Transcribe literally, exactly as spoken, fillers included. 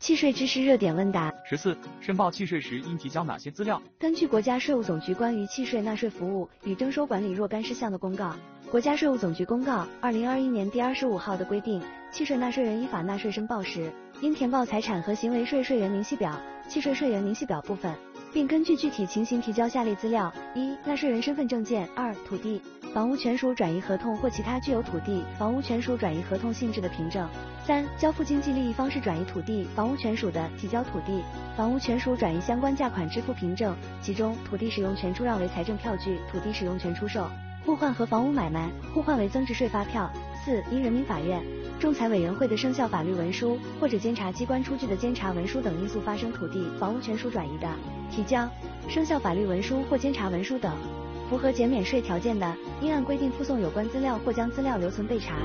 契税知识热点问答。 十四、申报契税时应提交哪些资料？ 根据国家税务总局关于契税纳税服务与征收管理若干事项的公告，国家税务总局公告二零二一年第二十五号的规定，契税纳税人依法纳税申报时，应填报财产和行为税税源明细表、契税税源明细表部分，并根据具体情形提交下列资料：一、纳税人身份证件；二、土地、房屋权属转移合同或其他具有土地、房屋权属转移合同性质的凭证；三、交付经济利益方式转移土地、房屋权属的，提交土地、房屋权属转移相关价款支付凭证，其中土地使用权出让为财政票据，土地使用权出售、互换和房屋买卖互换为增值税发票；四、因人民法院、仲裁委员会的生效法律文书或者监察机关出具的监察文书等因素发生土地、房屋权属转移的，提交生效法律文书或监察文书等。符合减免税条件的，应按规定附送有关资料或将资料留存备查。